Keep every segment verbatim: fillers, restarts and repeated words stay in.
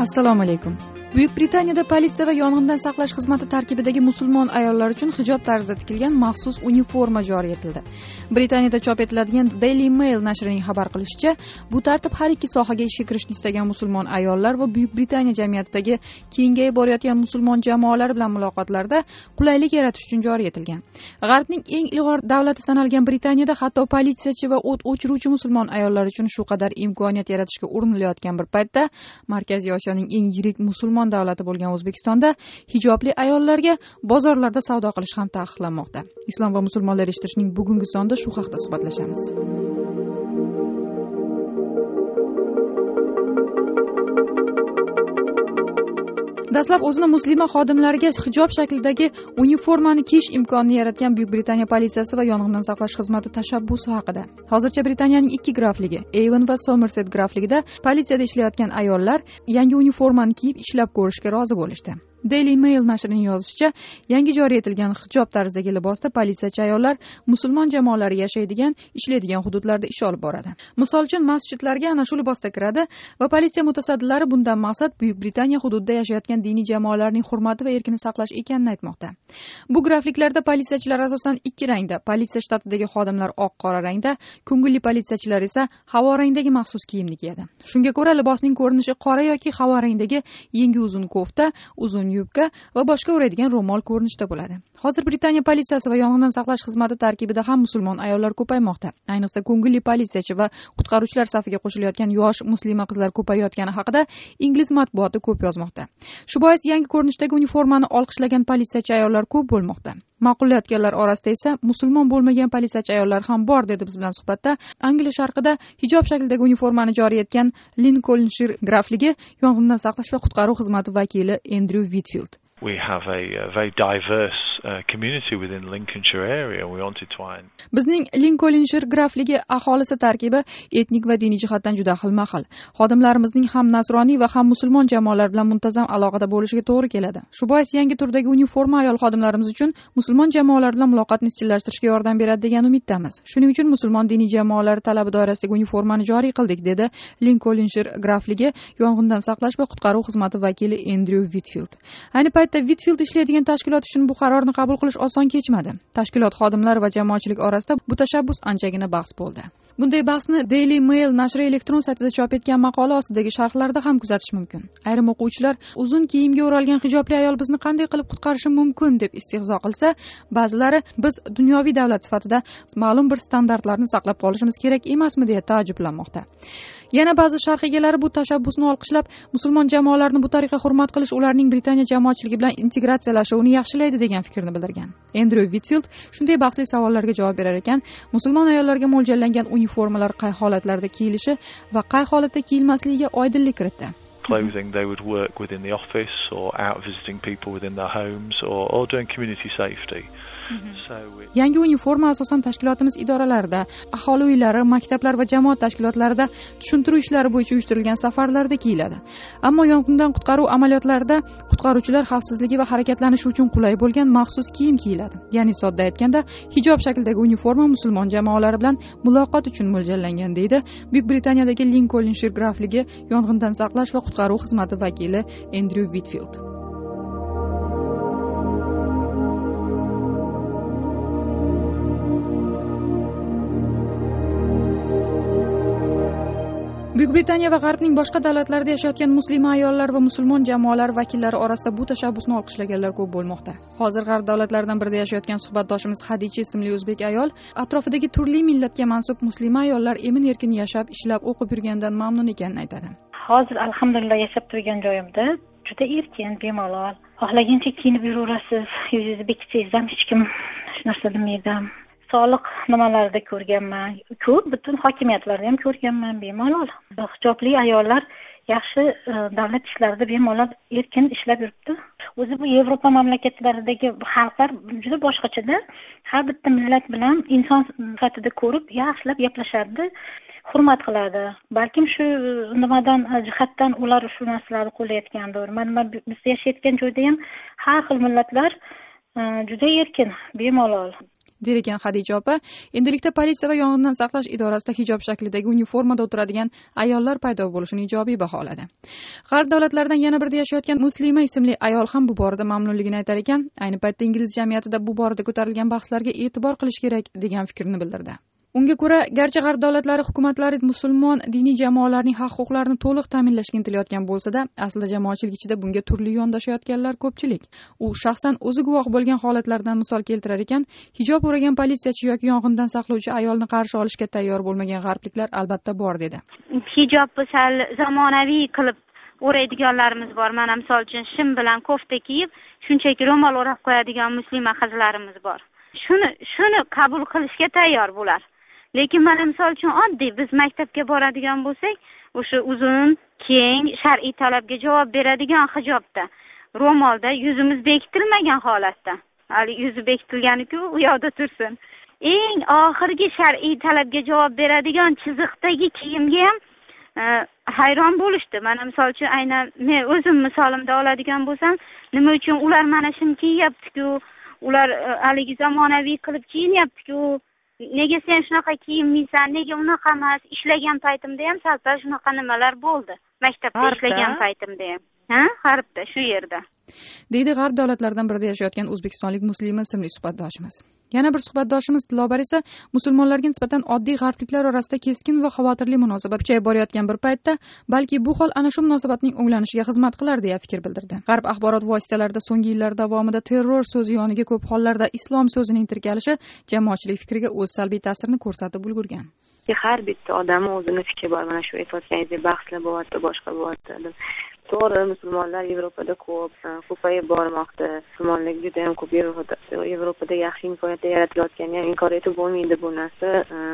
Assalomu alaykum. Buyuk Britaniyada politsiya va yong'indan saqlash xizmati tarkibidagi musulmon ayollar uchun hijob tarzida tikilgan maxsus uniforma joriy etildi. Britaniyada chop etiladigan Daily Mail nashrining xabar qilishicha, bu tartib har ikki sohaga ishga kirishni istagan musulmon ayollar va Buyuk Britaniya jamiyatidagi kengayib borayotgan musulmon jamoalari bilan muloqotlarda qulaylik yaratish uchun joriy etilgan. G'arbning eng ilg'or davlati sanalgan Britaniyada hatto politsiyachi va o't o'chiruvchi musulmon ayollar uchun shu qadar imkoniyat yaratishga urinilayotgan bir paytda Markaziy Osiyoning eng yirik musulmon davlati bo'lgan O'zbekistonda hijobli ayollarga bozorlarda savdo qilish ham taqiqlanmoqda. Islom va musulmonlar eshittirishning bugungi sonida shu haqda suhbatlashamiz. Dastlab o'zini muslima xodimlariga hijob shaklidagi uniformani kiyish imkonini yaratgan Buyuk Britaniya politsiyasi va yong'indan saqlash xizmati tashabbusi haqida. Hozircha Britaniyaning ikki grafligi, Avon va Somerset grafligida politsiyada ishlayotgan ayollar yangi uniformani kiyib ishlab ko'rishga rozi bo'lishdi. Daily Mail nashrining yozishicha, yangi joriy etilgan hijob tarzidagi libosda politsiyachi ayollar musulmon jamoalari yashaydigan, ishlaydigan hududlarda ish olib boradi. Misol uchun, masjidlarga ana shu libosda kiradi va politsiya mutasaddilari bundan maqsad Buyuk Britaniya hududida yashayotgan diniy jamoalarning hurmati va erkini saqlash ekanini aytmoqda. Bu grafiklarda politsiyachilar asosan ikki rangda, politsiya shtatidagi xodimlar oq-qora rangda, ko'ngilli politsiyachilar esa havo rangdagi maxsus kiyimni kiyadi. Shunga ko'ra, libosning ko'rinishi qora yoki havo rangdagi yengi uzun kofta, uzun yubka va boshqa o'raydigan ro'mol ko'rinishda bo'ladi. Hozir Britaniya politsiyasi va yong'indan saqlash xizmati tarkibida ham musulmon ayollar ko'paymoqda. Ayniqsa ko'ngilli politsiyachi va qutqaruvchilar safiga qo'shilayotgan yosh muslima qizlar ko'payayotgani haqida ingliz matbuoti ko'p yozmoqda. Shu bois yangi ko'rinishdagi uniformani olqishlagan politsiyachi ayollar ko'p bo'lmoqda. Ma'qullayotganlar orasida esa musulmon bo'lmagan politsiyachi ayollar ham bor, dedi biz bilan suhbatda Angliya sharqida hijob shaklidagi uniformani joriy etgan Lincolnshire grafligi yong'indan saqlash va qutqaruv xizmati vakili Andrew Whitfield. We have a, a very diverse uh, community within Lincolnshire area and we want to try and Bizning Lincolnshire grafligi aholisi tarkibi etnik va diniy jihatdan juda xilma-xil. Xodimlarimizning ham nasroniy va ham musulmon jamoalar bilan muntazam aloqada bo'lishiga to'g'ri keladi. Shu bois yangi turdagi uniforma ayol xodimlarimiz uchun musulmon jamoalar bilan muloqotni izchillashtirishga yordam beradi degan umiddamiz. Shuning uchun musulmon diniy jamoalari talabi doirasidagi uniformani joriy qildik, dedi Lincolnshire grafligi yong'indan saqlash va qutqaruv xizmati vakili Andrew Whitfield. Ayni paytda Whitfield ishlaydigan tashkilot uchun bu qarorni qabul qilish oson kechmadi. Tashkilot xodimlari va jamoatchilik orasida bu tashabbus anchagina bahs bo'ldi. Bunday bahsni Daily Mail nashri elektron saytida chop etgan maqola ostidagi sharhlarda ham kuzatish mumkin. Ayrim o'quvchilar uzun kiyimga o'ralgan hijobli ayol bizni qanday qilib qutqarishi mumkin deb istehzo qilsa, ba'zilari biz dunyoviy davlat sifatida ma'lum bir standartlarni saqlab qolishimiz kerak emasmi deya taajjublanmoqda. Yana ba'zi sharh egalari bu tashabbusni olqishlab, musulmon jamoalarni bu tariqa hurmat qilish ularning Britaniya jamoatchiligi bilan integratsiyalashuvini yaxshilaydi degan fikrni bildirgan. Andrew Whitfield shunday bahsli savollarga javob berar ekan, musulmon ayollarga mo'ljallangan uniformalar qay holatlarda kiyilishi va qay holatda kiyilmasligiga oydinlik kiritdi. clothing they would work within the office or out visiting people within their homes or, or doing community safety. Yangi uniforma asosan tashkilotimiz idoralarida, aholi uylari, maktablar va jamoat tashkilotlarida tushuntiruv ishlari bo'yicha uyushtirilgan safarlarda kiyiladi. Ammo yong'indan qutqaruv amaliyotlarida qutqaruvchilar xavfsizligi va harakatlanishi uchun qulay bo'lgan maxsus kiyim kiyiladi. Ya'ni sodda aytganda, hijob shaklidagi uniforma musulmon jamoalari bilan muloqot uchun mo'ljallangan, deydi Buyuk Britaniyadagi Lincolnshire grafligi yong'indan saqlash va qutqaruv xizmati vakili Andrew Whitfield. Buyuk Britaniya va G'arbning boshqa davlatlarida yashayotgan muslima ayollar va musulmon jamoalar vakillari orasida bu tashabbusni olqishlaganlar ko'p bo'lmoqda. Hozir G'arb davlatlaridan birida yashayotgan suhbatdoshimiz Hadicha ismli o'zbek ayol atrofidagi turli millatga mansub muslima ayollar emin-erkin yashab, ishlab, o'qib yurgandan mamnun ekanini aytadi. Hozir alhamdulillah yashab turgan joyimda juda erkin, bemalol, xohlagancha kiyinib yuraverasiz. Yuzingizni bekitsangiz ham hech kim hech narsa demaydi. Soliq nimalarida ko'rganman, ko'p butun hokimiyatlarda ham ko'rganman, bemalol. Hijobli ayollar yaxshi davlat ishlarida bemalol erkin ishlab yuribdi. O'zi bu Yevropa mamlakatlaridagi xalqlar juda boshqachada, har bitta millat bilan inson sifatida ko'rib, yaxshilab gaplashardi, hurmat qiladi. Balkim shu nimadan jihatdan ular shu narsalarni qo'llayotgandir. Mana biz yashayotgan joyda ham har xil millatlar juda erkin, bemalol. der ekan Xadija opa. Endilikda politsiya va yong'indan saqlash idorasida hijob shaklidagi uniformada o'tiradigan ayollar paydo bo'lishini ijobiy baholadi. G'arb davlatlaridan yana birida yashayotgan Muslima ismli ayol ham bu borada mamnunligini aytar ekan. Ayni paytda ingliz jamiyatida bu borada ko'tarilgan bahslarga e'tibor qilish kerak degan fikrni bildirdi. Unga ko'ra, garchi g'arb davlatlari hukumatlari musulmon diniy jamoalarning haq-huquqlarini to'liq ta'minlashga intilayotgan bo'lsa-da, aslida jamoatchilik ichida bunga turli yondashayotganlar ko'pchilik. U shaxsan o'zi guvoh bo'lgan holatlardan misol keltirar ekan, hijob o'ragan politsiyachi yoki yong'indan saqlovchi ayolni qarshi olishga tayyor bo'lmagan g'arbliklar albatta bor dedi. Hijobni sal zamonaviy qilib o'raydiganlarimiz bor. Mana misol uchun shim bilan kofta kiyib, shunchaki ro'mol o'rab qo'yadigan muslima qizlarimiz bor. Shuni shuni qabul qilishga tayyor bo'lar. Lekin mana misol uchun oddiy biz maktabga boradigan bo'lsak, o'sha uzun, keng, shar'iy talabga javob beradigan hijobda, ro'molda yuzimiz bekitilmagan holatda. Hali yuzi bekitilgani-ku, u yoqda tursin. Eng oxirgi shar'iy talabga javob beradigan chiziqdagi kiyimga ham e, hayron bo'lishdi. Mana misol uchun aynan men o'zim misolimda oladigan bo'lsam, nima uchun ular mana shuni kiyyapti-ku, ular haligi zamonaviy qilib kiyinyapti-ku, nega sen shunaqa kiyinmaysan, nega unaqa emas? Ishlagan paytimda ham sal-pal shunaqa nimalar bo'ldi. Maktabda ishlagan paytimda ham. Ha, G'arbda, shu yerda. Deydi g'arb davlatlaridan birida yashayotgan o'zbekistonlik Muslima ismli suhbatdoshimiz. Yana bir suhbatdoshimiz Dilobar esa musulmonlarga nisbatan oddiy g'arbliklar orasida keskin va xavotirli munosabat kuchayib borayotgan bir paytda, balki bu hol ana shu munosabatning o'nglanishiga xizmat qilar deya fikr bildirdi. G'arb axborot vositalarida so'nggi yillar davomida terror so'zi yoniga ko'p hollarda islom so'zining tirkalishi jamoatchilik fikriga o'z salbiy ta'sirini ko'rsatib ulgurgan. Har bitta odamning o'zini fikri bor. Mana shu aytayotganingizdek bahslar bo'lyapti, boshqa bo'lyapti. To'g'ri, musulmonlar Yevropada ko'p, ko'payib bormoqda. Musulmonlik juda ham ko'p Yevropada, Yevropada yaxshi imkoniyatlar yaratilayotgani ham inkor etib bo'lmaydi bu narsa.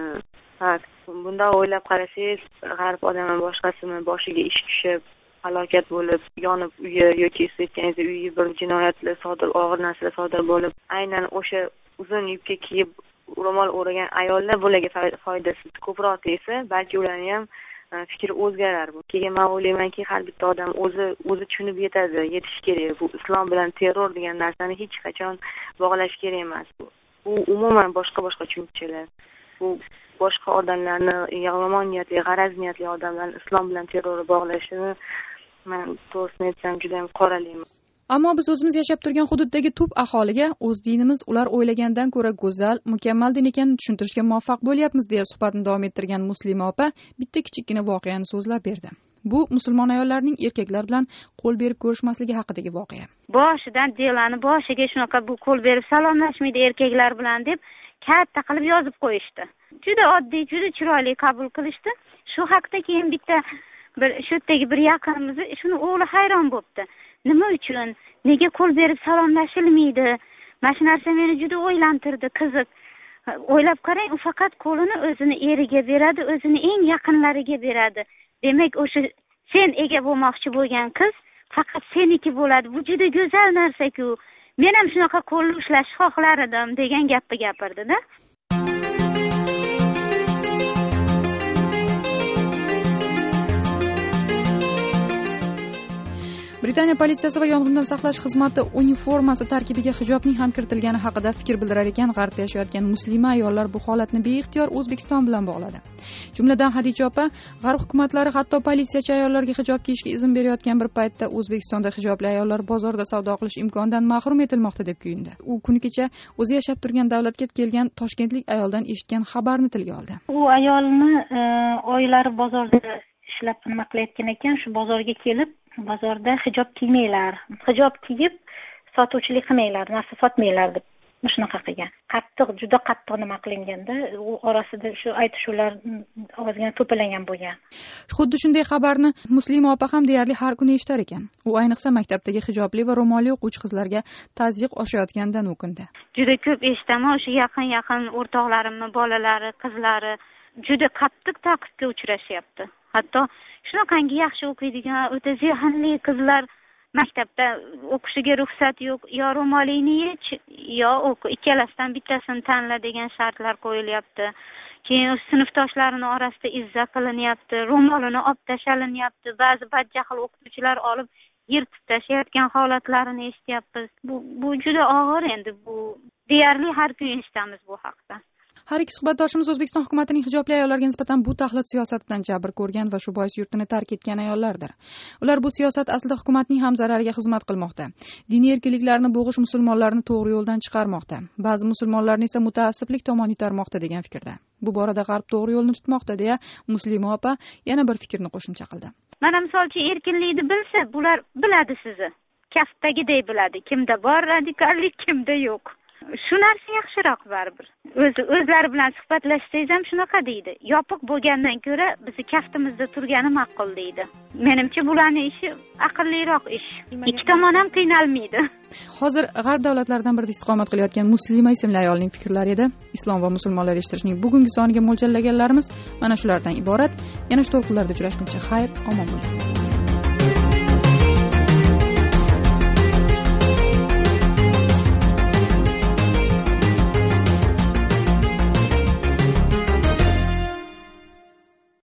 Fakt. Bundan o'ylab qarasangiz, g'arb odami boshqasini boshiga ish tushib, halokat bo'lib, yonib uyi yoki siz aytganingizdek uyi bir jinoyatlar sodir, og'ir narsalar sodir bo'lib, aynan o'sha uzun yubka kiyib ro'mol o'ragan ayollar bularga foydasi ko'proq tegsa, balki ularning ham fikri o'zgarar. Bu keyin men o'ylaymanki, har bitta odam o'zi o'zi tushunib yetadi, yetish kerak. Bu islom bilan terror degan narsani hech qachon bog'lash kerak emas. Bu umuman boshqa-boshqa tushunchalar. Bu boshqa odamlarni, yomon niyatli, g'araz niyatli odamlarni islom bilan terrorga bog'lashini men to'g'risini aytsam juda ham qoralayman. Ammo biz o'zimiz yashab turgan hududdagi tub aholiga o'z dinimiz ular o'ylagandan ko'ra go'zal, mukammal din ekanini tushuntirishga muvaffaq bo'lyapmiz deya suhbatni davom ettirgan Muslima opa bitta kichikgina voqeani so'zlab berdi. Bu musulmon ayollarning erkaklar bilan qo'l berib ko'rishmasligi haqidagi voqea. Boshidan delani boshiga shunaqa bu qo'l berib salomlashmaydi erkaklar bilan deb katta qilib yozib qo'yishdi. Juda oddiy, juda chiroyli qabul qilishdi. Shu haqda keyin bitta bir shu yerdagi bir yaqinimiz shuni o'g'li hayron bo'libdi. Nima uchun? Nega qo'l berib salomlashilmaydi? Mana shu narsa meni juda o'ylantirdi, qiziq. O'ylab qarang, u faqat qo'lini o'zini eriga beradi, o'zini eng yaqinlariga beradi. Demak, o'sha sen ega bo'lmoqchi bo'lgan qiz faqat seniki bo'ladi. Bu juda go'zal narsa-ku. Men ham shunaqa qo'lni ushlashni xohlar edim degan gapni gapirdi-da. Britaniya politsiyasi va yong'indan saqlash xizmati uniformasi tarkibiga hijobning ham kiritilgani haqida fikr bildirar ekan, g'arbda yashayotgan muslima ayollar bu holatni beixtiyor O'zbekiston bilan bog'ladi. Jumladan Xadija opa, g'arb hukumatlari hatto politsiyachi ayollarga hijob kiyishga izn berayotgan bir paytda O'zbekistonda hijobli ayollar bozorda savdo qilish imkonidan mahrum etilmoqda deb kuyundi. U kuni kecha o'zi yashab turgan davlatga kelgan toshkentlik ayoldan eshitgan xabarni tilga oldi. U ayolni oylari bozorda ishlab nima qilayotgan ekan, shu bozorga kelib bozorda hijob kiymanglar, hijob kiyib sotuvchilik qilmanglar, narsa sotmanglar deb shunaqa qilgan. Qattiq, juda qattiq nima qilinganda, u orasida shu aytishuvlar ozgina to'plangan bo'lgan. Xuddi shunday xabarni Muslima opa ham deyarli har kuni eshitar ekan. U ayniqsa maktabdagi hijobli va ro'molli o'quvchi qizlarga tazyiq oshayotganidan o'kindi. Juda ko'p eshitaman, o'sha yaqin-yaqin o'rtoqlarimni bolalari, qizlari juda qattiq ta'qibga uchrashyapti. Hatto shunaqangi yaxshi o'qiydigan, o'ta zehnli qizlar maktabda o'qishiga ruxsat yo'q, yo ro'molingni yech, yo o'qi, ikkalasidan bittasini tanla degan shartlar qo'yilyapti. Keyin sinfdoshlarini orasida izza qilinyapti, ro'molini olib tashalinyapti. Ba'zi badjahl o'qituvchilar olib yirtib tashlayotgan holatlarini eshityapmiz. Bu bu juda og'ir endi, bu deyarli har kun eshitamiz bu haqda. Har ikki suhbatdoshimiz O'zbekiston hukumatining hijobli ayollarga nisbatan bu taxlit siyosatidan jabr ko'rgan va shu bois yurtini tark etgan ayollardir. Ular bu siyosat aslida hukumatning ham zarariga xizmat qilmoqda. Diniy erkinliklarni bo'g'ish musulmonlarni to'g'ri yo'ldan chiqarmoqda. Ba'zi musulmonlarni esa mutaassiblik tomon itarmoqda degan fikrda. Bu borada G'arb to'g'ri yo'lni tutmoqda deya Muslima opa yana bir fikrni qo'shimcha qildi. Mana misolchi erkinlikni bilsa, bular biladi sizni. Kaftdagiday biladi. Kimda bor radikallik, kimda yo'q. Shu narsa yaxshiroq baribir. O'zi o'zlari bilan suhbatlashsangiz ham shunaqa deydi. Yopiq bo'lgandan ko'ra bizni kaftimizda turgani ma'qul deydi. Menimcha bularning ishi aqlliroq ish. Ikki tomon ham qiynalmaydi. Hozir G'arb davlatlaridan birida istiqomat qilayotgan Muslima ismli ayolning fikrlari edi. Islom va musulmonlar eshittirishning bugungi soniga mo'ljallaganlarimiz mana shulardan iborat. Yana shu to'lqinlarda uchrashguncha xayr, omon bo'ling.